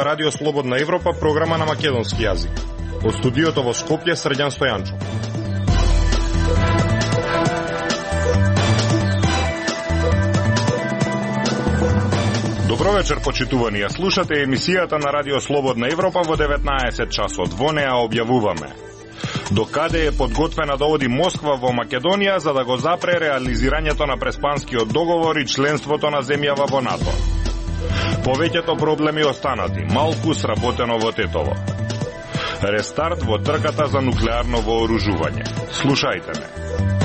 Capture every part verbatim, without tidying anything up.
ова Радио Слободна Европа, програма на македонски јазик. Од студиото во Скопје, Срđan Стојанчов. Добро вечер, почитувани. Ја слушате емисијата на Радио Слободна Европа во деветнаесет часот. Во неа објавуваме до каде е подготвена да оди Москва во Македонија за да го запре реализирањето на Преспанскиот договор и членството на земјава во НАТО. Повеќето проблеми останати, малку сработено во Тетово. Рестарт во трката за нуклеарно вооружување. Слушајте ме.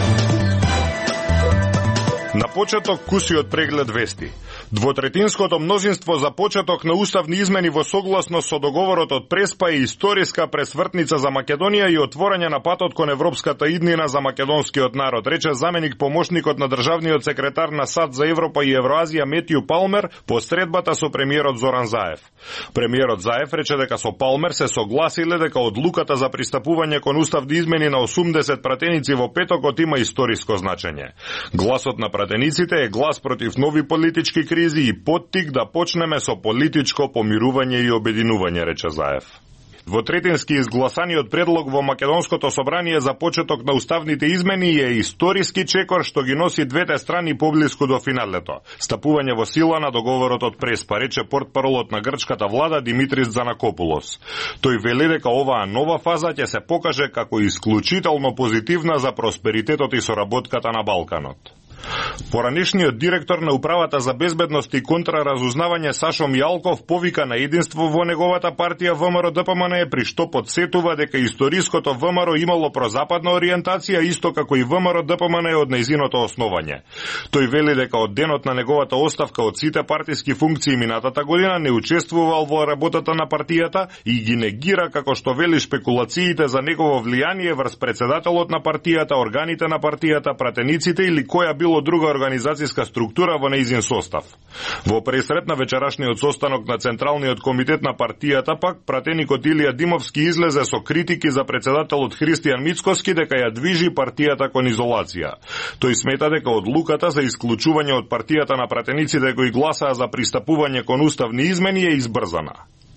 На почеток куси од преглед вести. Двотретинското мнозинство за почеток на уставни измени во согласност со договорот од Преспа е историска пресвртница за Македонија и отворање на патот кон европската иднина за македонскиот народ, рече заменик помошникот на државниот секретар на САД за Европа и Евроазија Метју Палмер по средбата со премиерот Зоран Заев. Премиерот Заев рече дека со Палмер се согласиле дека одлуката за пристапување кон уставни измени на осумдесет пратеници во петокот има историско значење. Гласот на пратениците е глас против нови политички кризи и поттик да почнеме со политичко помирување и обединување, рече Заев. Двотретински изгласаниот предлог во Македонското собрание за почеток на уставните измени е историски чекор што ги носи двете страни поблиску до финалето. Стапување во сила на договорот од Преспа, рече портпаролот на грчката влада Димитрис Занакопулос. Тој вели дека оваа нова фаза ќе се покаже како исклучително позитивна за просперитетот и соработката на Балканот. Поранешниот директор на Управата за безбедност и контраразузнавање Сашо Мијалков повика на единство во неговата партија ВМРО-ДПМН, при што подсетува дека историското ВМРО имало прозападна ориентација, исто како и ВМРО-ДПМН од нејзиното основање. Тој вели дека од денот на неговата оставка од сите партиски функции минатата година не учествувал во работата на партијата и ги негира, како што вели, шпекулациите за негово влијание врз председателот на партијата, органите на партијата, пратениците или која било друга организацијска структура во нејзин состав. Во пресрет на вечерашниот состанок на Централниот комитет на партијата пак пратеникот Илија Димовски излезе со критики за председателот Христијан Мицкоски дека ја движи партијата кон изолација. Тој смета дека одлуката за исклучување од партијата на пратениците кои гласаа за пристапување кон уставни измени е избрзана.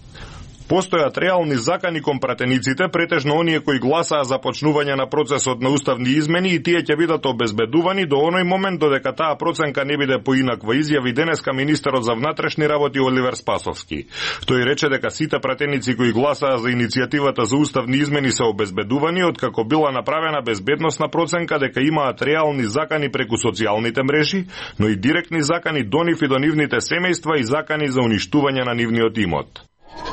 Постојат реални закани кон пратениците, претежно оние кои гласаа за почнување на процесот на уставни измени и тие ќе бидат обезбедувани до оној момент додека таа проценка не биде поинаква, изјави денеска министерот за внатрешни работи Оливер Спасовски. Тој рече дека сите пратеници кои гласаа за иницијативата за уставни измени се обезбедувани откако била направена безбедносна проценка дека имаат реални закани преку социјалните мрежи, но и директни закани до нив и до нивните семејства и закани за уништување на нивниот имот.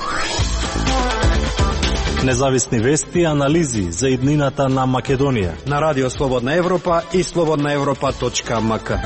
Независни вести и анализи за иднината на Македонија на Радио Слободна Европа и слободна европа точка ем ка.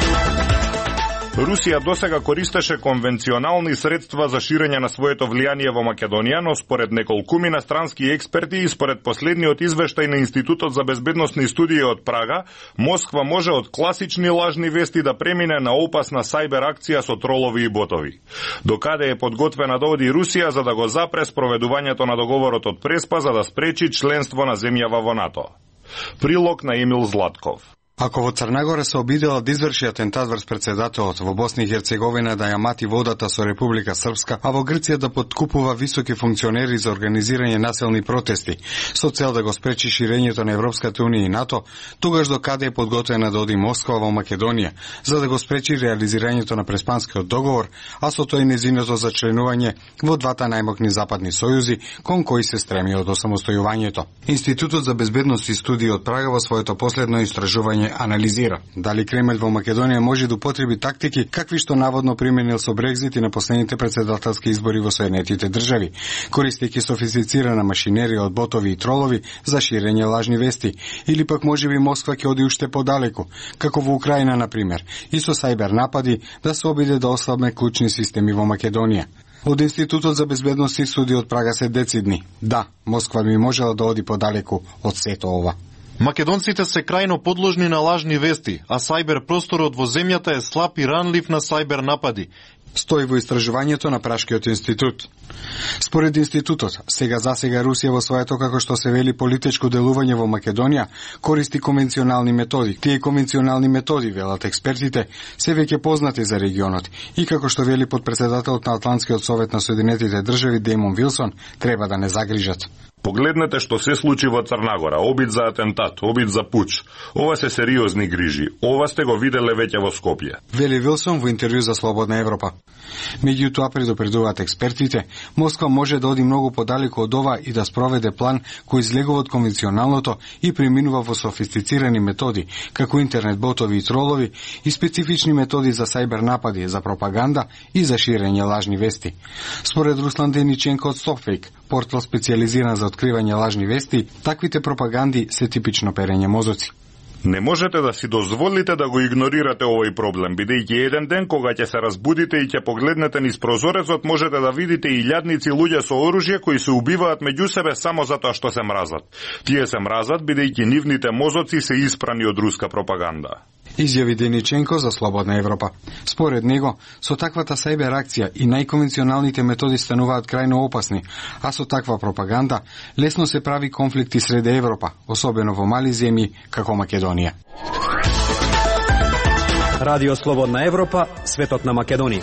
Русија досега користеше конвенционални средства за ширење на своето влијание во Македонија, но според неколкумина странски експерти и според последниот извештај на Институтот за безбедносни студии од Прага, Москва може од класични лажни вести да премине на опасна сајбер акција со тролови и ботови. До каде е подготвена да оди Русија за да го запре спроведувањето на договорот од Преспа за да спречи членство на земјава во НАТО. Прилог на Емил Златков. Ако во Црнагора се обидела да изврши атентат врз председателот, во Босна и Херцеговина да ја мати водата со Република Српска, а во Грција да подкупува високи функционери за организирање населни протести, со цел да го спречи ширењето на Европската унија и НАТО, тогаш до каде е подготвена да оди Москва во Македонија, за да го спречи реализирањето на Преспанскиот договор, а со тој незиното зачленување во двата најмокни западни сојузи, кон кои се стреми од осамостојувањето. Институтот за безбедност и студии од Прага во своето последно истражување анализира дали Кремљ во Македонија може да употреби тактики какви што наводно применил со Брекзит и на последните председателски избори во Соединетите држави, користејќи софистицирана машинерија од ботови и тролови за ширење лажни вести, или пак можеби Москва ќе оди уште подалеку, како во Украина на пример, и со сајбер напади да се обиде да ослабне клучни системи во Македонија. Од Институтот за безбедност и студии од Прага се децидни. Да, Москва би можела да оди подалеку од сето ова. Македонците се крајно подложни на лажни вести, а сајбер просторот во земјата е слаб и ранлив на сајбер напади. Стои во истражувањето на Прашкиот институт. Според институтот, сега засега Русија во своето, како што се вели, политичко делување во Македонија, користи конвенционални методи. Тие конвенционални методи, велат експертите, се веќе познати за регионот и, како што вели подпредседателот на Атлантскиот совет на Соединетите држави Деймон Вилсон, треба да не загрижат. Погледнете што се случи во Црнагора, обид за атентат, обид за пуч. Ова се сериозни грижи. Ова сте го виделе веќе во Скопје. Вели Вилсон во интервју за Слободна Европа. Меѓутоа, предупредуваат експертите, Москва може да оди многу подалеку од ова и да спроведе план кој излегува од конвенционалното и преминува во софистицирани методи, како интернет ботови и тролови и специфични методи за сајбер напади, за пропаганда и за ширење лажни вести. Според Руслан Дениченко од StopFake, портал специјализиран за откривање лажни вести, таквите пропаганди се типично перење мозоци. Не можете да си дозволите да го игнорирате овој проблем, бидејќи еден ден кога ќе се разбудите и ќе погледнете низ прозорецот, можете да видите илјадници луѓе со оружје кои се убиваат меѓу себе само затоа што се мразат. Тие се мразат бидејќи нивните мозоци се испрани од руска пропаганда. Изјави Дениченко за Слободна Европа. Според него, со таквата сајбер акција и најконвенционалните методи стануваат крајно опасни, а со таква пропаганда лесно се прави конфликти среде Европа, особено во мали земји како Македонија. Радио Слободна Европа, светот на Македонија.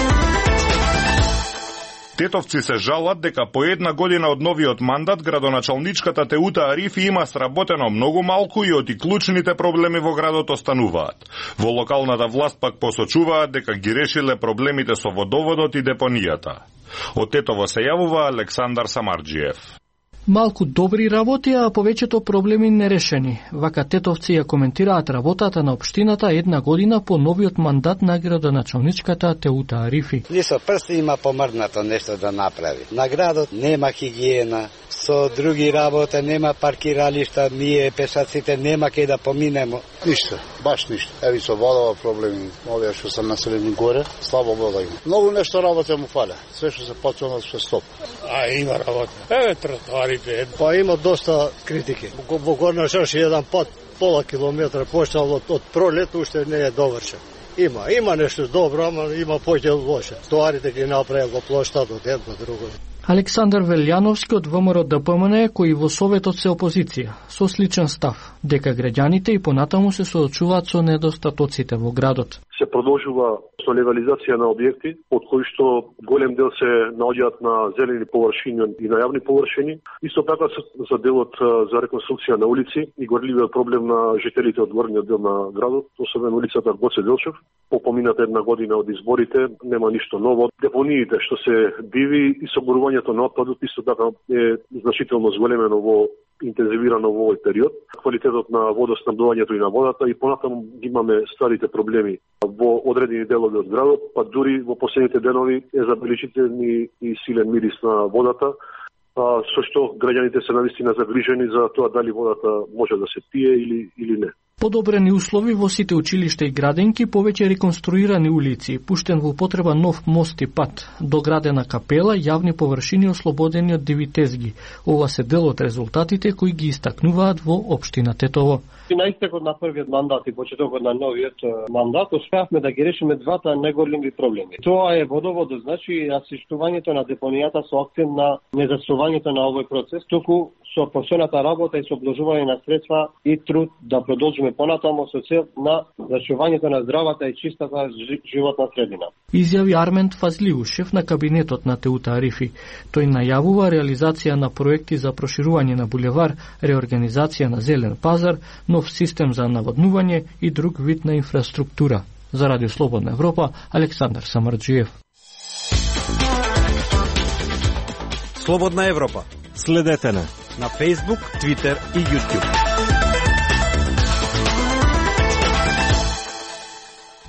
Тетовци се жалат дека по една година од новиот мандат градоначалничката Теута Арифи има сработено многу малку и оти клучните проблеми во градот остануваат. Во локалната власт пак посочуваат дека ги решиле проблемите со водоводот и депонијата. Од Тетово се јавува Александар Самарџиев. Малку добри работи, а повеќето проблеми нерешени. Вака тетовци ја коментираат работата на општината една година по новиот мандат на градоначалничката Теута Арифи. Ни со прсти има помрднато нешто да направи. На градот нема хигиена, со други работа нема паркиралишта, ние пешаците нема кај да поминемо. Ништо, баш ништо. Еви со водова проблеми, овие што се населени горе, слабо вода има. Многу нешто работа му фале. Све што се почнало се стоп. А има работа. Еве тротоари. Па има доста критики. Во Горна Шаш еден пат пола километра почнал од, од пролет, уште не е довршен. Има, има нешто добро, ама има поќе лошо. Тоарите ги направил во плоштадот, едно друго. Александар Велјановски од ВМРО ДПМН, кој во Советот се опозиција, со сличен став, дека граѓаните и понатаму се соочуваат со недостатоците во градот. Се продолжува со легализација на објекти, од кои што голем дел се наоѓаат на зелени површини и на јавни површини. Исто така за делот за реконструкција на улици и горливиот проблем на жителите од горниот дел на градот, особено улицата Гоце Делчев. По помината една година од изборите нема ништо ново. Депониите што се диви и соборувањето на отпадот исто така е значително зголемено во интензивирано во овој период. Квалитетот на водоснабдувањето и на водата и понатаму имаме старите проблеми во одредени делови од градот, па дури во последните денови е забележителни и силен мирис на водата, со што граѓаните се навистина загрижени за тоа дали водата може да се пие или или не. Подобрени услови во сите училишта и граденки, повеќе реконструирани улици, пуштен во употреба нов мост и пат, доградена капела, јавни површини ослободени од диви тезги. Ова се дел од резултатите кои ги истакнуваат во општина Тетово. И на истекот на првиот мандат и почетокот на новиот мандат успеавме да ги решиме двата најголеми проблеми. Тоа е водоводот, значи асиштувањето на депонијата со акцент на незасувањето на овој процес, туку со посебната работа и со обложување на средства и труд да продолжиме понатаму со цел на зачувањето на здравата и чистата животна средина. Изјави Армент Фазлиу, шеф на кабинетот на Теута Арифи. Тој најавува реализација на проекти за проширување на булевар, реорганизација на зелен пазар, нов систем за наводнување и друг вид на инфраструктура. За Радио Слободна Европа, Александар Самарџиев. Слободна Европа. Следете на на Facebook, Twitter и YouTube.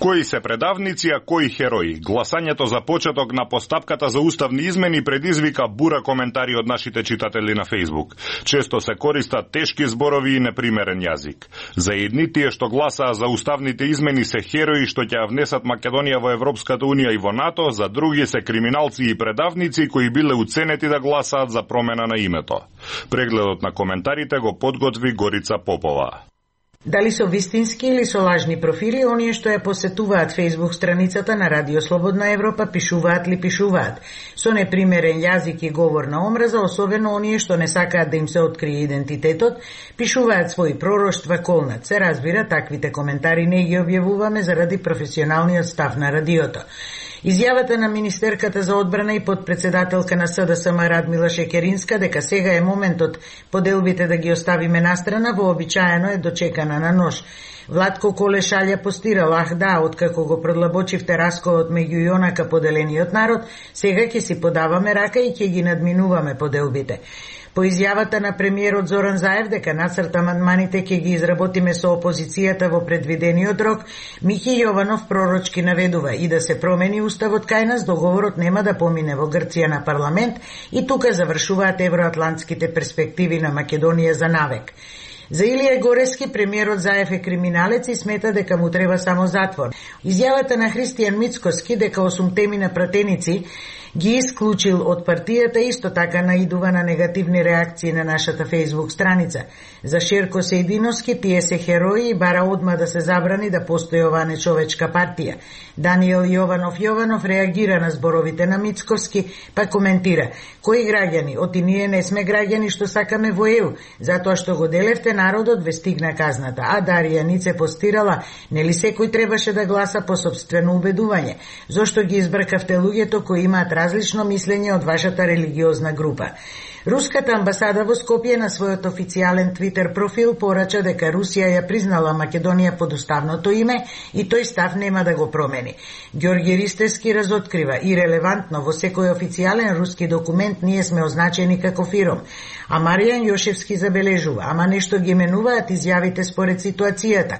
Кои се предавници, а кои херои? Гласањето за почеток на постапката за уставни измени предизвика бура коментари од нашите читатели на Facebook. Често се користат тешки зборови и непримерен јазик. За едни тие што гласаа за уставните измени се херои што ќе ја внесат Македонија во Европската унија и во НАТО, за други се криминалци и предавници кои биле уценети да гласаат за промена на името. Прегледот на коментарите го подготви Горица Попова. Дали со вистински или со лажни профили, оние што ја посетуваат Facebook страницата на Радио Слободна Европа пишуваат ли пишуваат. Со непримерен јазик и говор на омраза, особено оние што не сакаат да им се открие идентитетот, пишуваат своји пророштва колнат. Се разбира, таквите коментари не ги објавуваме заради професионалниот став на радиото. Изјавата на министерката за одбрана и подпредседателка на СДСМ Радмила Шекеринска дека сега е моментот поделбите да ги оставиме настрана, вообичаено е дочекана на нож. Владко Коле шалја постирал, ах да, откако го продлабочивте расколот меѓу и онака поделениот народ, сега ќе си подаваме рака и ќе ги надминуваме поделбите. По изјавата на премиерот Зоран Заев дека нацрт амандманите ќе ги изработиме со опозицијата во предвидениот рок, Михи Јованов пророчки наведува и да се промени уставот кај нас, договорот нема да помине во Грција на парламент и тука завршуваат евроатлантските перспективи на Македонија за навек. За Илија Горески премиерот Заев е криминалец и смета дека му треба само затвор. Изјавата на Христијан Мицкоски дека осумтемина пратеници ги исклучил од партијата исто така наидува на негативни реакции на нашата Facebook страница. За Шерко Сејдиновски тие се херои и бара одма да се забрани да постои оваа нечовечка партија. Даниел Јованов Јованов реагира на зборовите на Мицковски, па коментира: кои граѓани? Оти ние не сме граѓани што сакаме во Е У, затоа што го делевте народот ве стигна казната. А Дарија Нице постирала: нели секој требаше да гласа по собствено убедување? Зошто ги избркавте луѓето кои имаат различно мислење од вашата религиозна група? Руската амбасада во Скопје на својот официјален Твитер профил порача дека Русија ја признала Македонија под уставното име и тој став нема да го промени. Ѓорги Ристевски разоткрива: ирелевантно, во секој официјален руски документ ние сме означени како фиром. А Маријан Јошевски забележува: ама нешто ги менуваат изјавите според ситуацијата.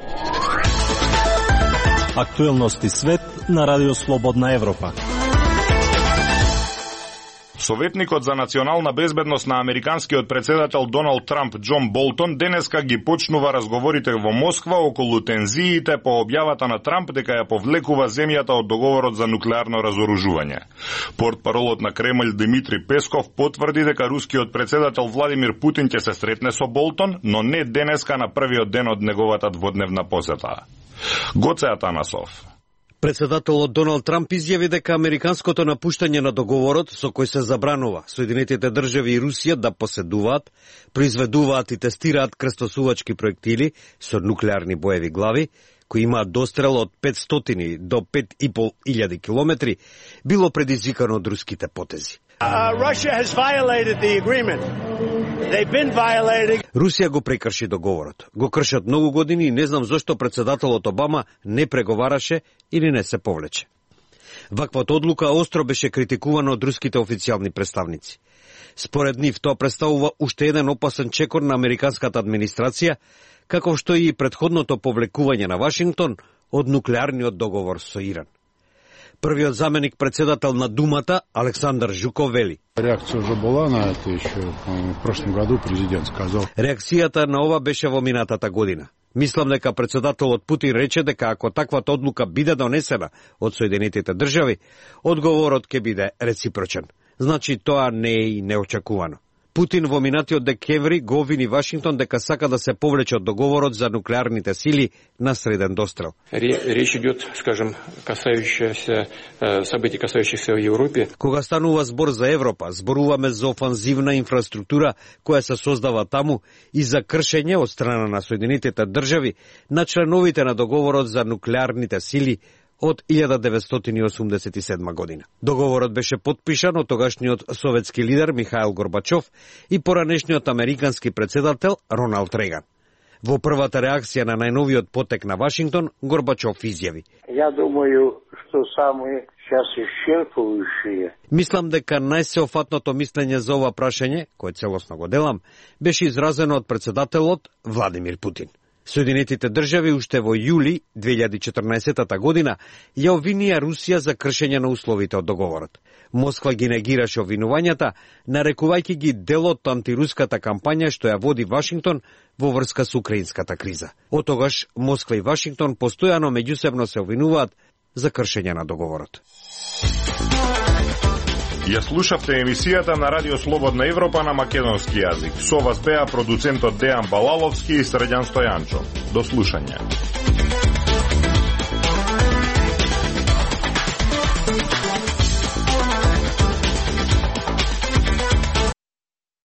Актуелности свет на Радио Слободна Европа. Советникот за национална безбедност на американскиот председател Доналд Трамп Џон Болтон денеска ги почнува разговорите во Москва околу тензиите по објавата на Трамп дека ја повлекува земјата од договорот за нуклеарно разоружување. Портпаролот на Кремљ Димитри Песков потврди дека рускиот председател Владимир Путин ќе се сретне со Болтон, но не денеска на првиот ден од неговата дводневна посета. Гоце Атанасов. Председателот Доналд Трамп изјави дека американското напуштање на договорот со кој се забранува Соединетите држави и Русија да поседуваат, произведуваат и тестираат крстосувачки проектили со нуклеарни боеви глави, кои имаат дострел од петстотини до пет и пол илјади километри, било предизвикано од руските потези. Uh, Russia has violated the agreement. They've been violating. Русија го прекрши договорот. Го кршат многу години и не знам зошто председателот Обама не преговараше или не се повлече. Ваквата одлука остро беше критикувана од руските официјални представници. Според нив тоа представува уште еден опасен чекор на американската администрација, како што и претходното повлекување на Вашингтон од нуклеарниот договор со Иран. Првиот заменик председател на Думата Александар Жуков вели: Реакција уже была на это ещё в прошлом году президент сказал. Реакцијата на ова беше во минатата година. Мислам дека председателот Путин рече дека ако таквата одлука биде донесена од Соединетите држави, одговорот ќе биде реципрочен. Значи тоа не е и неочекувано. Путин во минатиот декември го обвини Вашингтон дека сака да се повлече од договорот за нуклеарните сили на среден дострел. Речь идет, скажем, касающаяся событий, касающихся в Европе. Кога станува збор за Европа, зборуваме за офанзивна инфраструктура која се создава таму и за кршење од страна на Соединетите држави на членовите на договорот за нуклеарните сили од илјада деветстотини осумдесет и седма година. Договорот беше потпишан од тогашниот советски лидер Михаил Горбачов и поранешниот американски председател Роналд Реган. Во првата реакција на најновиот потек на Вашингтон, Горбачов изјави: Ја думаю што самые сейчас исчерпуващие. Мислам дека најсеофатното мислење за ова прашање, кое целосно го делам, беше изразено од председателот Владимир Путин. Соединетите држави уште во јули две илјади и четрнаесетта година ја обвинија Русија за кршење на условите од договорот. Москва ги негираше обвинувањата, нарекувајќи ги дел од антируската кампања што ја води Вашингтон во врска со украинската криза. Од тогаш Москва и Вашингтон постојано меѓусебно се обвинуваат за кршење на договорот. Ја слушавте емисијата на Радио Слободна Европа на македонски јазик. Со вас беа продуцентот Дејан Балаловски и Срđan Стојанчо. До слушање.